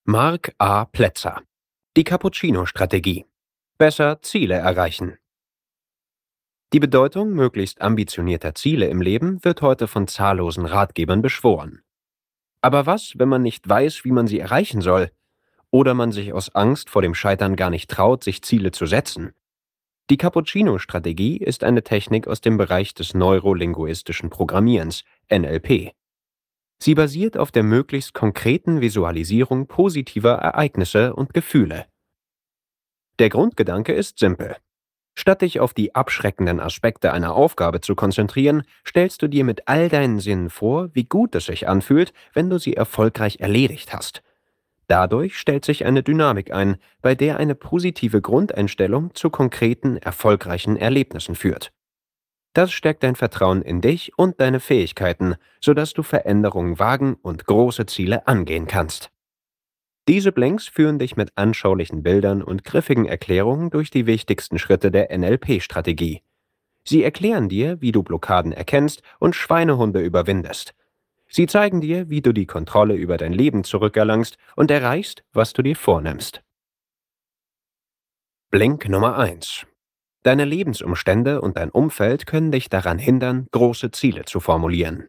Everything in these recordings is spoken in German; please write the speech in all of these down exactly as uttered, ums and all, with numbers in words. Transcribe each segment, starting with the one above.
Mark A. Plätzer. Die Cappuccino-Strategie. Besser Ziele erreichen. Die Bedeutung möglichst ambitionierter Ziele im Leben wird heute von zahllosen Ratgebern beschworen. Aber was, wenn man nicht weiß, wie man sie erreichen soll? Oder man sich aus Angst vor dem Scheitern gar nicht traut, sich Ziele zu setzen? Die Cappuccino-Strategie ist eine Technik aus dem Bereich des neurolinguistischen Programmierens, N L P. Sie basiert auf der möglichst konkreten Visualisierung positiver Ereignisse und Gefühle. Der Grundgedanke ist simpel. Statt dich auf die abschreckenden Aspekte einer Aufgabe zu konzentrieren, stellst du dir mit all deinen Sinnen vor, wie gut es sich anfühlt, wenn du sie erfolgreich erledigt hast. Dadurch stellt sich eine Dynamik ein, bei der eine positive Grundeinstellung zu konkreten, erfolgreichen Erlebnissen führt. Das stärkt dein Vertrauen in dich und deine Fähigkeiten, sodass du Veränderungen wagen und große Ziele angehen kannst. Diese Blinks führen dich mit anschaulichen Bildern und griffigen Erklärungen durch die wichtigsten Schritte der N L P-Strategie. Sie erklären dir, wie du Blockaden erkennst und Schweinehunde überwindest. Sie zeigen dir, wie du die Kontrolle über dein Leben zurückerlangst und erreichst, was du dir vornimmst. Blink Nummer eins. Deine Lebensumstände und dein Umfeld können dich daran hindern, große Ziele zu formulieren.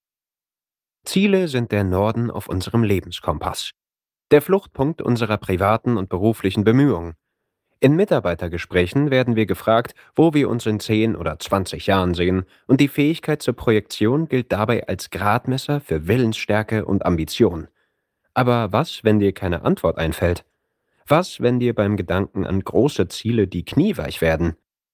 Ziele sind der Norden auf unserem Lebenskompass. Der Fluchtpunkt unserer privaten und beruflichen Bemühungen. In Mitarbeitergesprächen werden wir gefragt, wo wir uns in zehn oder zwanzig Jahren sehen, und die Fähigkeit zur Projektion gilt dabei als Gradmesser für Willensstärke und Ambition. Aber was, wenn dir keine Antwort einfällt? Was, wenn dir beim Gedanken an große Ziele die Knie weich werden?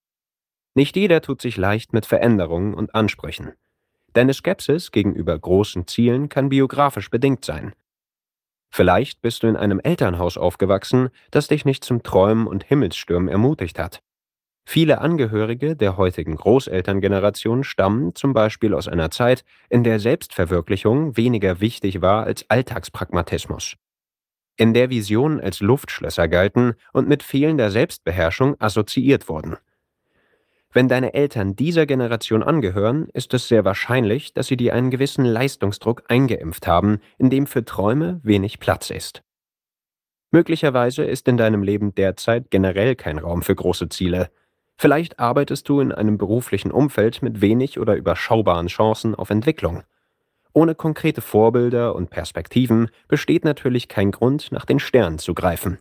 Nicht jeder tut sich leicht mit Veränderungen und Ansprüchen. Deine Skepsis gegenüber großen Zielen kann biografisch bedingt sein. Vielleicht bist du in einem Elternhaus aufgewachsen, das dich nicht zum Träumen und Himmelsstürmen ermutigt hat. Viele Angehörige der heutigen Großelterngeneration stammen zum Beispiel aus einer Zeit, in der Selbstverwirklichung weniger wichtig war als Alltagspragmatismus, in der Visionen als Luftschlösser galten und mit fehlender Selbstbeherrschung assoziiert wurden. Wenn deine Eltern dieser Generation angehören, ist es sehr wahrscheinlich, dass sie dir einen gewissen Leistungsdruck eingeimpft haben, in dem für Träume wenig Platz ist. Möglicherweise ist in deinem Leben derzeit generell kein Raum für große Ziele. Vielleicht arbeitest du in einem beruflichen Umfeld mit wenig oder überschaubaren Chancen auf Entwicklung. Ohne konkrete Vorbilder und Perspektiven besteht natürlich kein Grund, nach den Sternen zu greifen.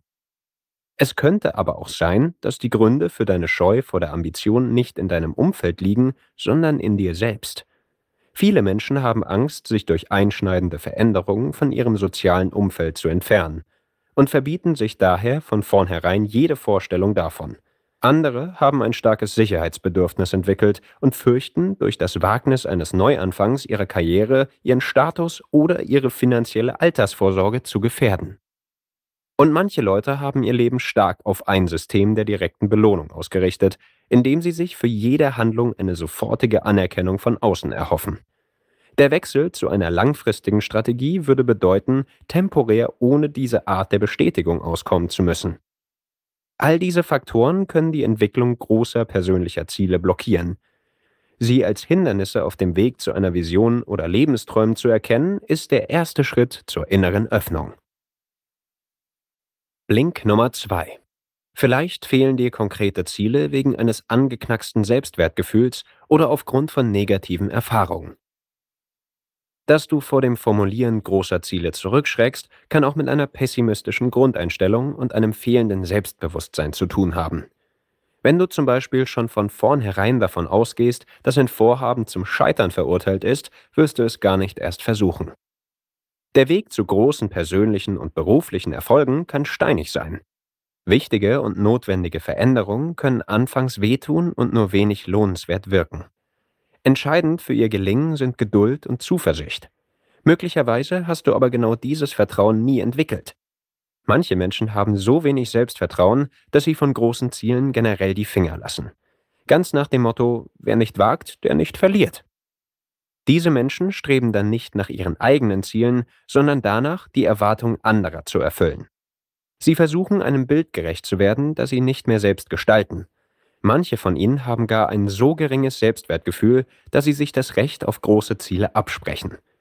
Es könnte aber auch sein, dass die Gründe für deine Scheu vor der Ambition nicht in deinem Umfeld liegen, sondern in dir selbst. Viele Menschen haben Angst, sich durch einschneidende Veränderungen von ihrem sozialen Umfeld zu entfernen und verbieten sich daher von vornherein jede Vorstellung davon. Andere haben ein starkes Sicherheitsbedürfnis entwickelt und fürchten, durch das Wagnis eines Neuanfangs ihrer Karriere ihren Status oder ihre finanzielle Altersvorsorge zu gefährden. Und manche Leute haben ihr Leben stark auf ein System der direkten Belohnung ausgerichtet, indem sie sich für jede Handlung eine sofortige Anerkennung von außen erhoffen. Der Wechsel zu einer langfristigen Strategie würde bedeuten, temporär ohne diese Art der Bestätigung auskommen zu müssen. All diese Faktoren können die Entwicklung großer persönlicher Ziele blockieren. Sie als Hindernisse auf dem Weg zu einer Vision oder Lebensträumen zu erkennen, ist der erste Schritt zur inneren Öffnung. Blink Nummer zwei. Vielleicht fehlen dir konkrete Ziele wegen eines angeknacksten Selbstwertgefühls oder aufgrund von negativen Erfahrungen. Dass du vor dem Formulieren großer Ziele zurückschreckst, kann auch mit einer pessimistischen Grundeinstellung und einem fehlenden Selbstbewusstsein zu tun haben. Wenn du zum Beispiel schon von vornherein davon ausgehst, dass ein Vorhaben zum Scheitern verurteilt ist, wirst du es gar nicht erst versuchen. Der Weg zu großen persönlichen und beruflichen Erfolgen kann steinig sein. Wichtige und notwendige Veränderungen können anfangs wehtun und nur wenig lohnenswert wirken. Entscheidend für ihr Gelingen sind Geduld und Zuversicht. Möglicherweise hast du aber genau dieses Vertrauen nie entwickelt. Manche Menschen haben so wenig Selbstvertrauen, dass sie von großen Zielen generell die Finger lassen. Ganz nach dem Motto: Wer nicht wagt, der nicht verliert. Diese Menschen streben dann nicht nach ihren eigenen Zielen, sondern danach, die Erwartungen anderer zu erfüllen. Sie versuchen, einem Bild gerecht zu werden, das sie nicht mehr selbst gestalten. Manche von ihnen haben gar ein so geringes Selbstwertgefühl, dass sie sich das Recht auf große Ziele absprechen.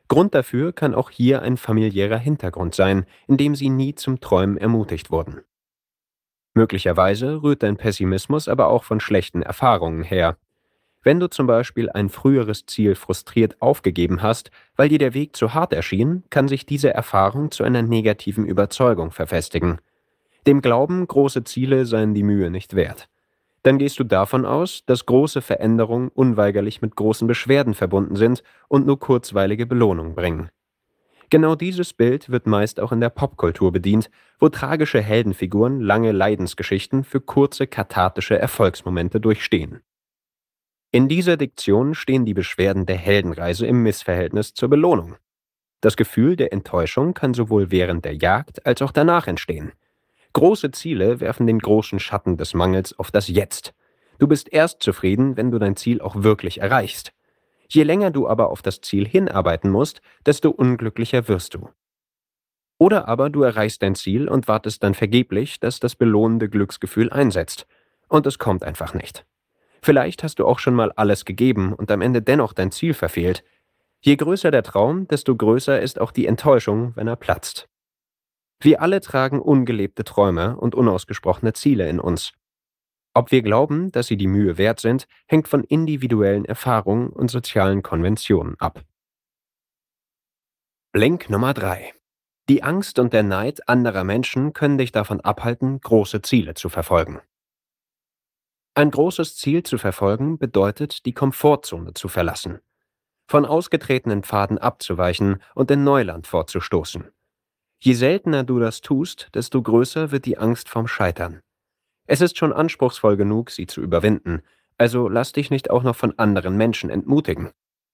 Grund dafür kann auch hier ein familiärer Hintergrund sein, in dem sie nie zum Träumen ermutigt wurden. Möglicherweise rührt dein Pessimismus aber auch von schlechten Erfahrungen her. Wenn du zum Beispiel ein früheres Ziel frustriert aufgegeben hast, weil dir der Weg zu hart erschien, kann sich diese Erfahrung zu einer negativen Überzeugung verfestigen. Dem Glauben, große Ziele seien die Mühe nicht wert. Dann gehst du davon aus, dass große Veränderungen unweigerlich mit großen Beschwerden verbunden sind und nur kurzweilige Belohnung bringen. Genau dieses Bild wird meist auch in der Popkultur bedient, wo tragische Heldenfiguren lange Leidensgeschichten für kurze kathartische Erfolgsmomente durchstehen. In dieser Diktion stehen die Beschwerden der Heldenreise im Missverhältnis zur Belohnung. Das Gefühl der Enttäuschung kann sowohl während der Jagd als auch danach entstehen. Große Ziele werfen den großen Schatten des Mangels auf das Jetzt. Du bist erst zufrieden, wenn du dein Ziel auch wirklich erreichst. Je länger du aber auf das Ziel hinarbeiten musst, desto unglücklicher wirst du. Oder aber du erreichst dein Ziel und wartest dann vergeblich, dass das belohnende Glücksgefühl einsetzt. Und es kommt einfach nicht. Vielleicht hast du auch schon mal alles gegeben und am Ende dennoch dein Ziel verfehlt. Je größer der Traum, desto größer ist auch die Enttäuschung, wenn er platzt. Wir alle tragen ungelebte Träume und unausgesprochene Ziele in uns. Ob wir glauben, dass sie die Mühe wert sind, hängt von individuellen Erfahrungen und sozialen Konventionen ab. Blink Nummer drei. Die Angst und der Neid anderer Menschen können dich davon abhalten, große Ziele zu verfolgen. Ein großes Ziel zu verfolgen bedeutet, die Komfortzone zu verlassen, von ausgetretenen Pfaden abzuweichen und in Neuland vorzustoßen. Je seltener du das tust, desto größer wird die Angst vorm Scheitern. Es ist schon anspruchsvoll genug, sie zu überwinden, also lass dich nicht auch noch von anderen Menschen entmutigen.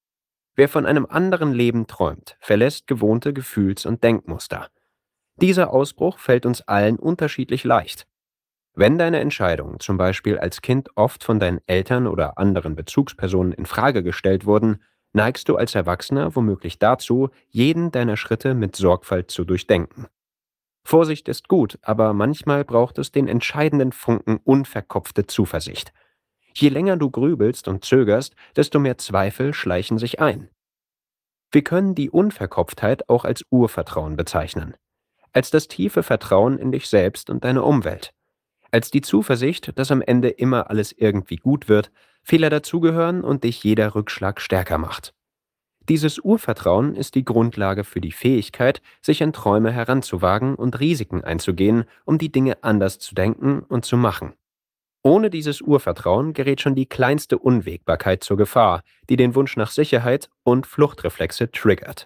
Wer von einem anderen Leben träumt, verlässt gewohnte Gefühls- und Denkmuster. Dieser Ausbruch fällt uns allen unterschiedlich leicht. Wenn deine Entscheidungen zum Beispiel als Kind oft von deinen Eltern oder anderen Bezugspersonen in Frage gestellt wurden, neigst du als Erwachsener womöglich dazu, jeden deiner Schritte mit Sorgfalt zu durchdenken. Vorsicht ist gut, aber manchmal braucht es den entscheidenden Funken unverkopfte Zuversicht. Je länger du grübelst und zögerst, desto mehr Zweifel schleichen sich ein. Wir können die Unverkopftheit auch als Urvertrauen bezeichnen, als das tiefe Vertrauen in dich selbst und deine Umwelt. Als die Zuversicht, dass am Ende immer alles irgendwie gut wird, Fehler dazugehören und dich jeder Rückschlag stärker macht. Dieses Urvertrauen ist die Grundlage für die Fähigkeit, sich an Träume heranzuwagen und Risiken einzugehen, um die Dinge anders zu denken und zu machen. Ohne dieses Urvertrauen gerät schon die kleinste Unwägbarkeit zur Gefahr, die den Wunsch nach Sicherheit und Fluchtreflexe triggert.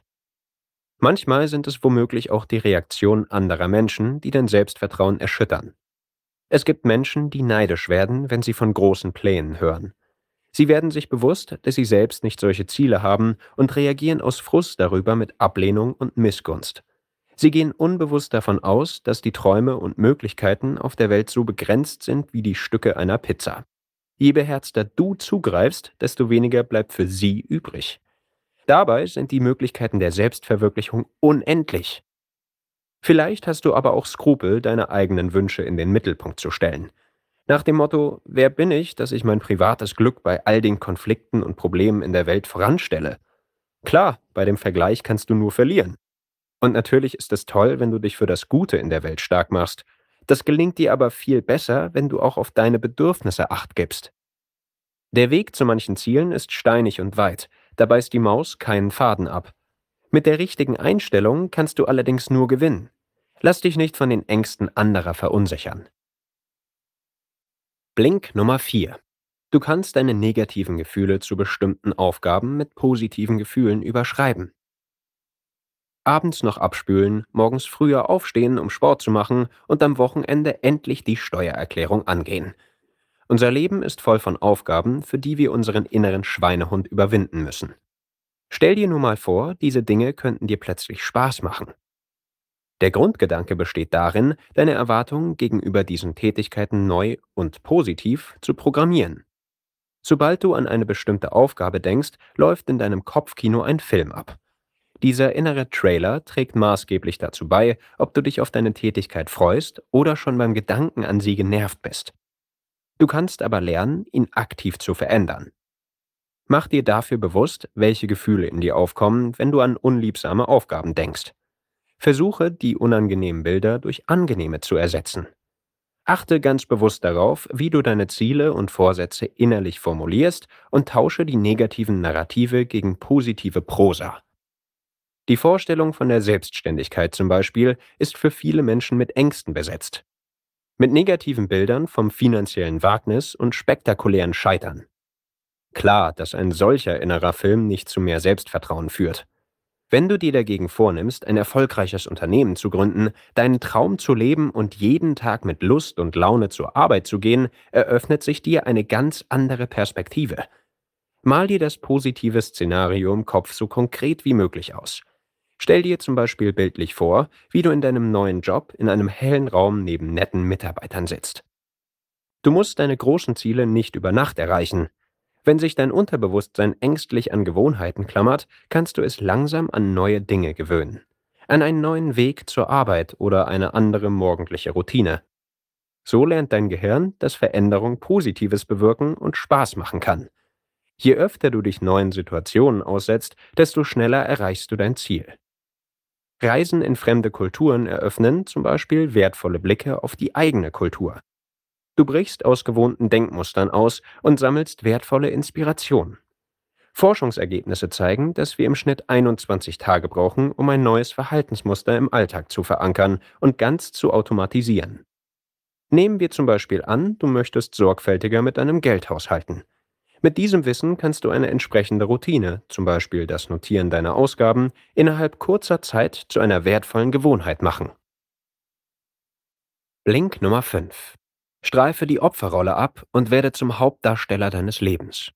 Manchmal sind es womöglich auch die Reaktionen anderer Menschen, die dein Selbstvertrauen erschüttern. Es gibt Menschen, die neidisch werden, wenn sie von großen Plänen hören. Sie werden sich bewusst, dass sie selbst nicht solche Ziele haben und reagieren aus Frust darüber mit Ablehnung und Missgunst. Sie gehen unbewusst davon aus, dass die Träume und Möglichkeiten auf der Welt so begrenzt sind wie die Stücke einer Pizza. Je beherzter du zugreifst, desto weniger bleibt für sie übrig. Dabei sind die Möglichkeiten der Selbstverwirklichung unendlich. Vielleicht hast du aber auch Skrupel, deine eigenen Wünsche in den Mittelpunkt zu stellen. Nach dem Motto: Wer bin ich, dass ich mein privates Glück bei all den Konflikten und Problemen in der Welt voranstelle? Klar, bei dem Vergleich kannst du nur verlieren. Und natürlich ist es toll, wenn du dich für das Gute in der Welt stark machst. Das gelingt dir aber viel besser, wenn du auch auf deine Bedürfnisse Acht gibst. Der Weg zu manchen Zielen ist steinig und weit, da beißt die Maus keinen Faden ab. Mit der richtigen Einstellung kannst du allerdings nur gewinnen. Lass dich nicht von den Ängsten anderer verunsichern. Blink Nummer vier. Du kannst deine negativen Gefühle zu bestimmten Aufgaben mit positiven Gefühlen überschreiben. Abends noch abspülen, morgens früher aufstehen, um Sport zu machen und am Wochenende endlich die Steuererklärung angehen. Unser Leben ist voll von Aufgaben, für die wir unseren inneren Schweinehund überwinden müssen. Stell dir nur mal vor, diese Dinge könnten dir plötzlich Spaß machen. Der Grundgedanke besteht darin, deine Erwartungen gegenüber diesen Tätigkeiten neu und positiv zu programmieren. Sobald du an eine bestimmte Aufgabe denkst, läuft in deinem Kopfkino ein Film ab. Dieser innere Trailer trägt maßgeblich dazu bei, ob du dich auf deine Tätigkeit freust oder schon beim Gedanken an sie genervt bist. Du kannst aber lernen, ihn aktiv zu verändern. Mach dir dafür bewusst, welche Gefühle in dir aufkommen, wenn du an unliebsame Aufgaben denkst. Versuche, die unangenehmen Bilder durch angenehme zu ersetzen. Achte ganz bewusst darauf, wie du deine Ziele und Vorsätze innerlich formulierst und tausche die negativen Narrative gegen positive Prosa. Die Vorstellung von der Selbstständigkeit zum Beispiel ist für viele Menschen mit Ängsten besetzt. Mit negativen Bildern vom finanziellen Wagnis und spektakulären Scheitern. Klar, dass ein solcher innerer Film nicht zu mehr Selbstvertrauen führt. Wenn du dir dagegen vornimmst, ein erfolgreiches Unternehmen zu gründen, deinen Traum zu leben und jeden Tag mit Lust und Laune zur Arbeit zu gehen, eröffnet sich dir eine ganz andere Perspektive. Mal dir das positive Szenario im Kopf so konkret wie möglich aus. Stell dir zum Beispiel bildlich vor, wie du in deinem neuen Job in einem hellen Raum neben netten Mitarbeitern sitzt. Du musst deine großen Ziele nicht über Nacht erreichen. Wenn sich dein Unterbewusstsein ängstlich an Gewohnheiten klammert, kannst du es langsam an neue Dinge gewöhnen. An einen neuen Weg zur Arbeit oder eine andere morgendliche Routine. So lernt dein Gehirn, dass Veränderung Positives bewirken und Spaß machen kann. Je öfter du dich neuen Situationen aussetzt, desto schneller erreichst du dein Ziel. Reisen in fremde Kulturen eröffnen zum Beispiel wertvolle Blicke auf die eigene Kultur. Du brichst aus gewohnten Denkmustern aus und sammelst wertvolle Inspiration. Forschungsergebnisse zeigen, dass wir im Schnitt einundzwanzig Tage brauchen, um ein neues Verhaltensmuster im Alltag zu verankern und ganz zu automatisieren. Nehmen wir zum Beispiel an, du möchtest sorgfältiger mit deinem Geld haushalten. Mit diesem Wissen kannst du eine entsprechende Routine, zum Beispiel das Notieren deiner Ausgaben, innerhalb kurzer Zeit zu einer wertvollen Gewohnheit machen. Link Nummer fünf. Streife die Opferrolle ab und werde zum Hauptdarsteller deines Lebens.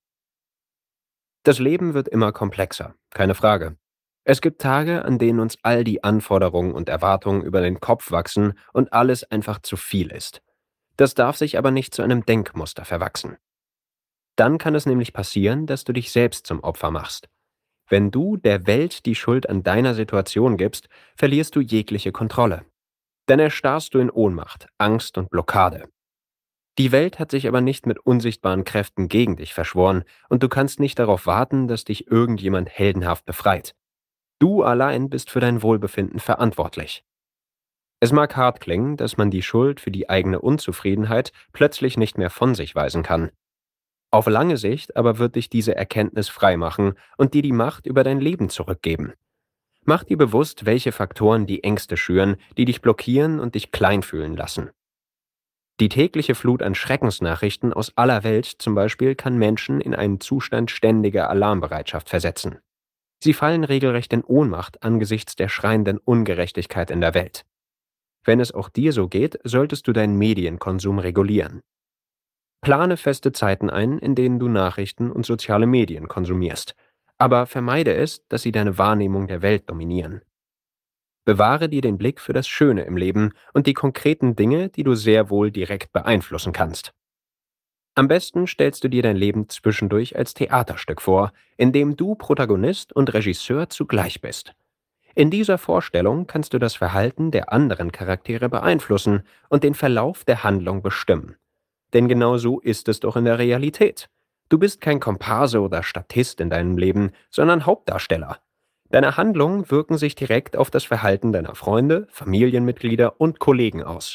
Das Leben wird immer komplexer, keine Frage. Es gibt Tage, an denen uns all die Anforderungen und Erwartungen über den Kopf wachsen und alles einfach zu viel ist. Das darf sich aber nicht zu einem Denkmuster verwachsen. Dann kann es nämlich passieren, dass du dich selbst zum Opfer machst. Wenn du der Welt die Schuld an deiner Situation gibst, verlierst du jegliche Kontrolle. Dann erstarrst du in Ohnmacht, Angst und Blockade. Die Welt hat sich aber nicht mit unsichtbaren Kräften gegen dich verschworen und du kannst nicht darauf warten, dass dich irgendjemand heldenhaft befreit. Du allein bist für dein Wohlbefinden verantwortlich. Es mag hart klingen, dass man die Schuld für die eigene Unzufriedenheit plötzlich nicht mehr von sich weisen kann. Auf lange Sicht aber wird dich diese Erkenntnis freimachen und dir die Macht über dein Leben zurückgeben. Mach dir bewusst, welche Faktoren die Ängste schüren, die dich blockieren und dich klein fühlen lassen. Die tägliche Flut an Schreckensnachrichten aus aller Welt zum Beispiel kann Menschen in einen Zustand ständiger Alarmbereitschaft versetzen. Sie fallen regelrecht in Ohnmacht angesichts der schreienden Ungerechtigkeit in der Welt. Wenn es auch dir so geht, solltest du deinen Medienkonsum regulieren. Plane feste Zeiten ein, in denen du Nachrichten und soziale Medien konsumierst. Aber vermeide es, dass sie deine Wahrnehmung der Welt dominieren. Bewahre dir den Blick für das Schöne im Leben und die konkreten Dinge, die du sehr wohl direkt beeinflussen kannst. Am besten stellst du dir dein Leben zwischendurch als Theaterstück vor, in dem du Protagonist und Regisseur zugleich bist. In dieser Vorstellung kannst du das Verhalten der anderen Charaktere beeinflussen und den Verlauf der Handlung bestimmen. Denn genau so ist es doch in der Realität. Du bist kein Komparse oder Statist in deinem Leben, sondern Hauptdarsteller. Deine Handlungen wirken sich direkt auf das Verhalten deiner Freunde, Familienmitglieder und Kollegen aus.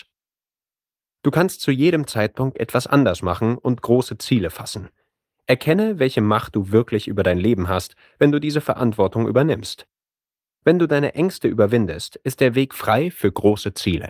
Du kannst zu jedem Zeitpunkt etwas anders machen und große Ziele fassen. Erkenne, welche Macht du wirklich über dein Leben hast, wenn du diese Verantwortung übernimmst. Wenn du deine Ängste überwindest, ist der Weg frei für große Ziele.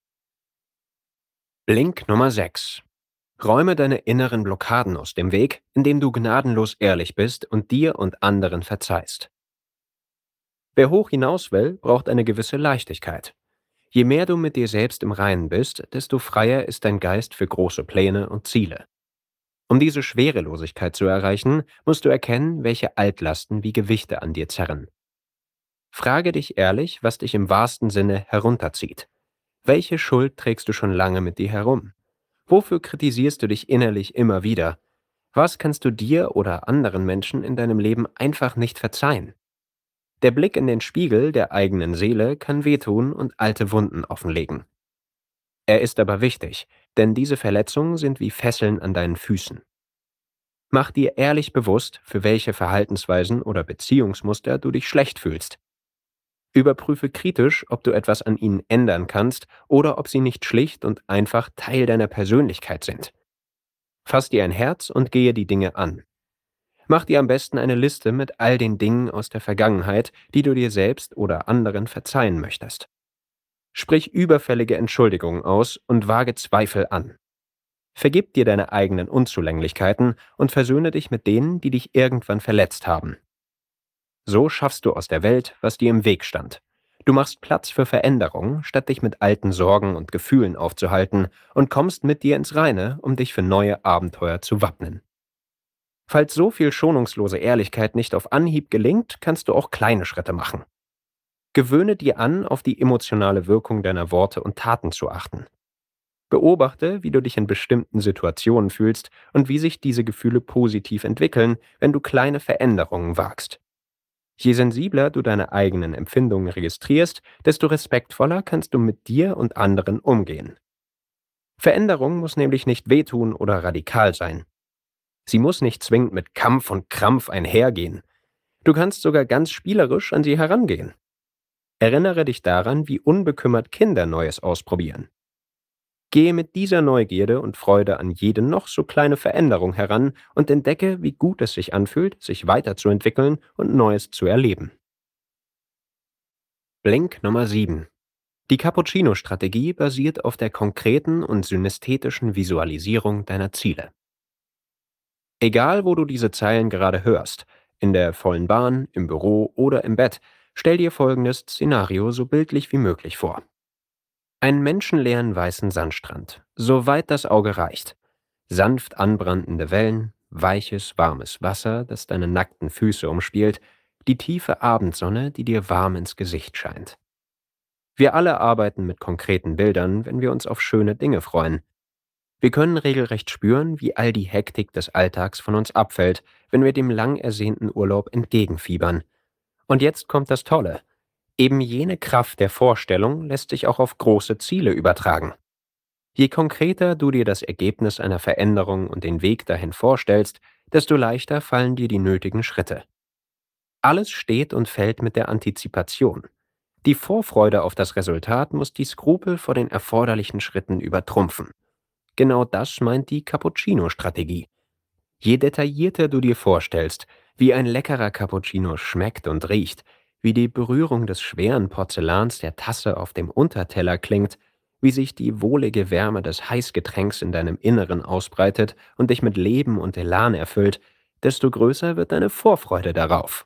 Link Nummer sechs. Räume deine inneren Blockaden aus dem Weg, indem du gnadenlos ehrlich bist und dir und anderen verzeihst. Wer hoch hinaus will, braucht eine gewisse Leichtigkeit. Je mehr du mit dir selbst im Reinen bist, desto freier ist dein Geist für große Pläne und Ziele. Um diese Schwerelosigkeit zu erreichen, musst du erkennen, welche Altlasten wie Gewichte an dir zerren. Frage dich ehrlich, was dich im wahrsten Sinne herunterzieht. Welche Schuld trägst du schon lange mit dir herum? Wofür kritisierst du dich innerlich immer wieder? Was kannst du dir oder anderen Menschen in deinem Leben einfach nicht verzeihen? Der Blick in den Spiegel der eigenen Seele kann wehtun und alte Wunden offenlegen. Er ist aber wichtig, denn diese Verletzungen sind wie Fesseln an deinen Füßen. Mach dir ehrlich bewusst, für welche Verhaltensweisen oder Beziehungsmuster du dich schlecht fühlst. Überprüfe kritisch, ob du etwas an ihnen ändern kannst oder ob sie nicht schlicht und einfach Teil deiner Persönlichkeit sind. Fass dir ein Herz und gehe die Dinge an. Mach dir am besten eine Liste mit all den Dingen aus der Vergangenheit, die du dir selbst oder anderen verzeihen möchtest. Sprich überfällige Entschuldigungen aus und wage Zweifel an. Vergib dir deine eigenen Unzulänglichkeiten und versöhne dich mit denen, die dich irgendwann verletzt haben. So schaffst du aus der Welt, was dir im Weg stand. Du machst Platz für Veränderung, statt dich mit alten Sorgen und Gefühlen aufzuhalten, und kommst mit dir ins Reine, um dich für neue Abenteuer zu wappnen. Falls so viel schonungslose Ehrlichkeit nicht auf Anhieb gelingt, kannst du auch kleine Schritte machen. Gewöhne dir an, auf die emotionale Wirkung deiner Worte und Taten zu achten. Beobachte, wie du dich in bestimmten Situationen fühlst und wie sich diese Gefühle positiv entwickeln, wenn du kleine Veränderungen wagst. Je sensibler du deine eigenen Empfindungen registrierst, desto respektvoller kannst du mit dir und anderen umgehen. Veränderung muss nämlich nicht wehtun oder radikal sein. Sie muss nicht zwingend mit Kampf und Krampf einhergehen. Du kannst sogar ganz spielerisch an sie herangehen. Erinnere dich daran, wie unbekümmert Kinder Neues ausprobieren. Gehe mit dieser Neugierde und Freude an jede noch so kleine Veränderung heran und entdecke, wie gut es sich anfühlt, sich weiterzuentwickeln und Neues zu erleben. Blink Nummer sieben. Die Cappuccino-Strategie basiert auf der konkreten und synästhetischen Visualisierung deiner Ziele. Egal, wo du diese Zeilen gerade hörst, in der vollen Bahn, im Büro oder im Bett, stell dir folgendes Szenario so bildlich wie möglich vor. Einen menschenleeren weißen Sandstrand, soweit das Auge reicht. Sanft anbrandende Wellen, weiches, warmes Wasser, das deine nackten Füße umspielt, die tiefe Abendsonne, die dir warm ins Gesicht scheint. Wir alle arbeiten mit konkreten Bildern, wenn wir uns auf schöne Dinge freuen. Wir können regelrecht spüren, wie all die Hektik des Alltags von uns abfällt, wenn wir dem lang ersehnten Urlaub entgegenfiebern. Und jetzt kommt das Tolle. Eben jene Kraft der Vorstellung lässt sich auch auf große Ziele übertragen. Je konkreter du dir das Ergebnis einer Veränderung und den Weg dahin vorstellst, desto leichter fallen dir die nötigen Schritte. Alles steht und fällt mit der Antizipation. Die Vorfreude auf das Resultat muss die Skrupel vor den erforderlichen Schritten übertrumpfen. Genau das meint die Cappuccino-Strategie. Je detaillierter du dir vorstellst, wie ein leckerer Cappuccino schmeckt und riecht, wie die Berührung des schweren Porzellans der Tasse auf dem Unterteller klingt, wie sich die wohlige Wärme des Heißgetränks in deinem Inneren ausbreitet und dich mit Leben und Elan erfüllt, desto größer wird deine Vorfreude darauf.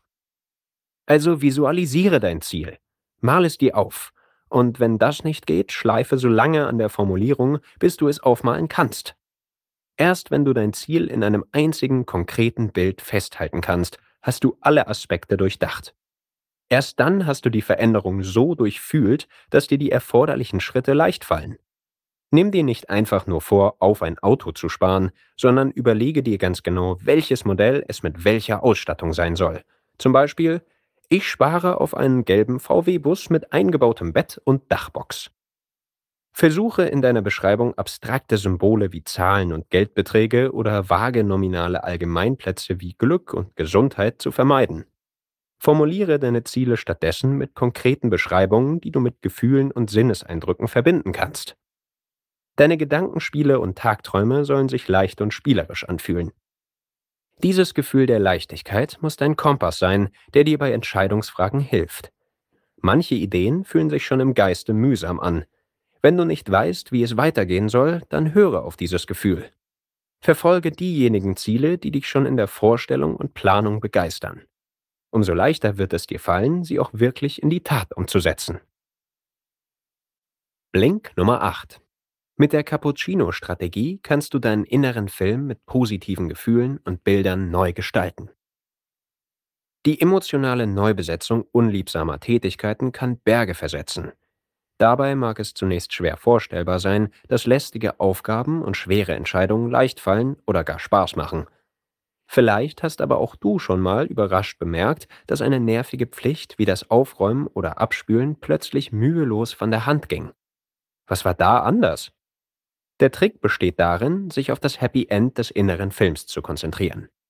Also visualisiere dein Ziel, mal es dir auf, und wenn das nicht geht, schleife so lange an der Formulierung, bis du es aufmalen kannst. Erst wenn du dein Ziel in einem einzigen konkreten Bild festhalten kannst, hast du alle Aspekte durchdacht. Erst dann hast du die Veränderung so durchfühlt, dass dir die erforderlichen Schritte leicht fallen. Nimm dir nicht einfach nur vor, auf ein Auto zu sparen, sondern überlege dir ganz genau, welches Modell es mit welcher Ausstattung sein soll. Zum Beispiel, ich spare auf einen gelben V W-Bus mit eingebautem Bett und Dachbox. Versuche in deiner Beschreibung abstrakte Symbole wie Zahlen und Geldbeträge oder vage nominale Allgemeinplätze wie Glück und Gesundheit zu vermeiden. Formuliere deine Ziele stattdessen mit konkreten Beschreibungen, die du mit Gefühlen und Sinneseindrücken verbinden kannst. Deine Gedankenspiele und Tagträume sollen sich leicht und spielerisch anfühlen. Dieses Gefühl der Leichtigkeit muss dein Kompass sein, der dir bei Entscheidungsfragen hilft. Manche Ideen fühlen sich schon im Geiste mühsam an. Wenn du nicht weißt, wie es weitergehen soll, dann höre auf dieses Gefühl. Verfolge diejenigen Ziele, die dich schon in der Vorstellung und Planung begeistern. Umso leichter wird es dir fallen, sie auch wirklich in die Tat umzusetzen. Blink Nummer acht. Mit der Cappuccino-Strategie kannst du deinen inneren Film mit positiven Gefühlen und Bildern neu gestalten. Die emotionale Neubesetzung unliebsamer Tätigkeiten kann Berge versetzen. Dabei mag es zunächst schwer vorstellbar sein, dass lästige Aufgaben und schwere Entscheidungen leicht fallen oder gar Spaß machen. Vielleicht hast aber auch du schon mal überrascht bemerkt, dass eine nervige Pflicht wie das Aufräumen oder Abspülen plötzlich mühelos von der Hand ging. Was war da anders? Der Trick besteht darin, sich auf das Happy End des inneren Films zu konzentrieren.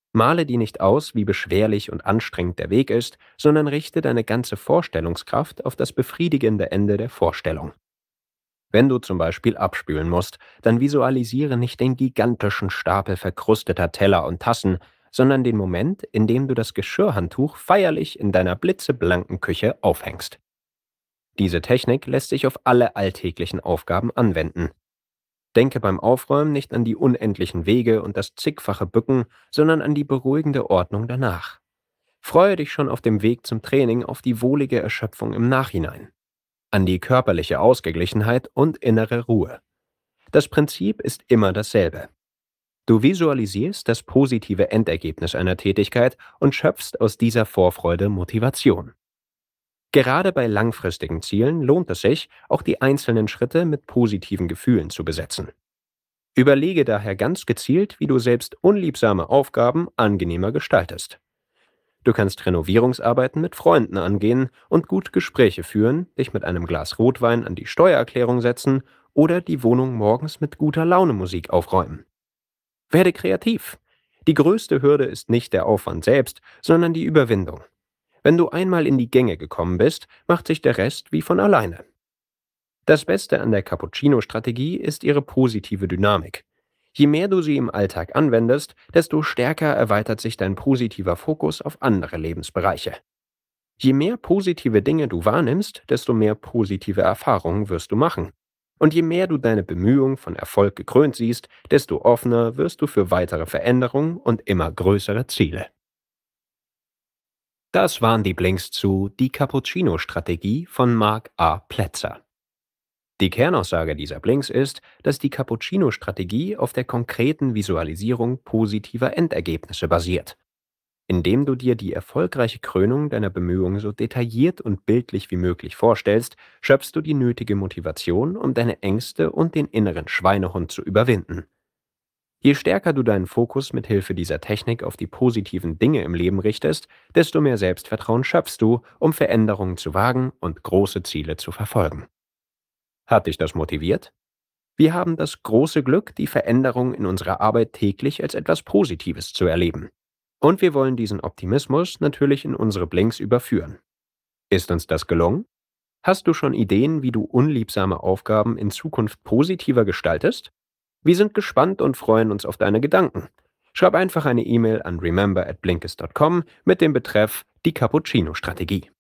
Male dir nicht aus, wie beschwerlich und anstrengend der Weg ist, sondern richte deine ganze Vorstellungskraft auf das befriedigende Ende der Vorstellung. Wenn du zum Beispiel abspülen musst, dann visualisiere nicht den gigantischen Stapel verkrusteter Teller und Tassen, sondern den Moment, in dem du das Geschirrhandtuch feierlich in deiner blitzeblanken Küche aufhängst. Diese Technik lässt sich auf alle alltäglichen Aufgaben anwenden. Denke beim Aufräumen nicht an die unendlichen Wege und das zigfache Bücken, sondern an die beruhigende Ordnung danach. Freue dich schon auf dem Weg zum Training auf die wohlige Erschöpfung im Nachhinein, an die körperliche Ausgeglichenheit und innere Ruhe. Das Prinzip ist immer dasselbe. Du visualisierst das positive Endergebnis einer Tätigkeit und schöpfst aus dieser Vorfreude Motivation. Gerade bei langfristigen Zielen lohnt es sich, auch die einzelnen Schritte mit positiven Gefühlen zu besetzen. Überlege daher ganz gezielt, wie du selbst unliebsame Aufgaben angenehmer gestaltest. Du kannst Renovierungsarbeiten mit Freunden angehen und gut Gespräche führen, dich mit einem Glas Rotwein an die Steuererklärung setzen oder die Wohnung morgens mit guter Laune Musik aufräumen. Werde kreativ. Die größte Hürde ist nicht der Aufwand selbst, sondern die Überwindung. Wenn du einmal in die Gänge gekommen bist, macht sich der Rest wie von alleine. Das Beste an der Cappuccino-Strategie ist ihre positive Dynamik. Je mehr du sie im Alltag anwendest, desto stärker erweitert sich dein positiver Fokus auf andere Lebensbereiche. Je mehr positive Dinge du wahrnimmst, desto mehr positive Erfahrungen wirst du machen. Und je mehr du deine Bemühungen von Erfolg gekrönt siehst, desto offener wirst du für weitere Veränderungen und immer größere Ziele. Das waren die Blinks zu Die Cappuccino-Strategie von Mark A. Plätzer. Die Kernaussage dieser Blinks ist, dass die Cappuccino-Strategie auf der konkreten Visualisierung positiver Endergebnisse basiert. Indem du dir die erfolgreiche Krönung deiner Bemühungen so detailliert und bildlich wie möglich vorstellst, schöpfst du die nötige Motivation, um deine Ängste und den inneren Schweinehund zu überwinden. Je stärker du deinen Fokus mit Hilfe dieser Technik auf die positiven Dinge im Leben richtest, desto mehr Selbstvertrauen schöpfst du, um Veränderungen zu wagen und große Ziele zu verfolgen. Hat dich das motiviert? Wir haben das große Glück, die Veränderung in unserer Arbeit täglich als etwas Positives zu erleben. Und wir wollen diesen Optimismus natürlich in unsere Blinks überführen. Ist uns das gelungen? Hast du schon Ideen, wie du unliebsame Aufgaben in Zukunft positiver gestaltest? Wir sind gespannt und freuen uns auf deine Gedanken. Schreib einfach eine E-Mail an remember at blinkist punkt com mit dem Betreff Die Cappuccino-Strategie.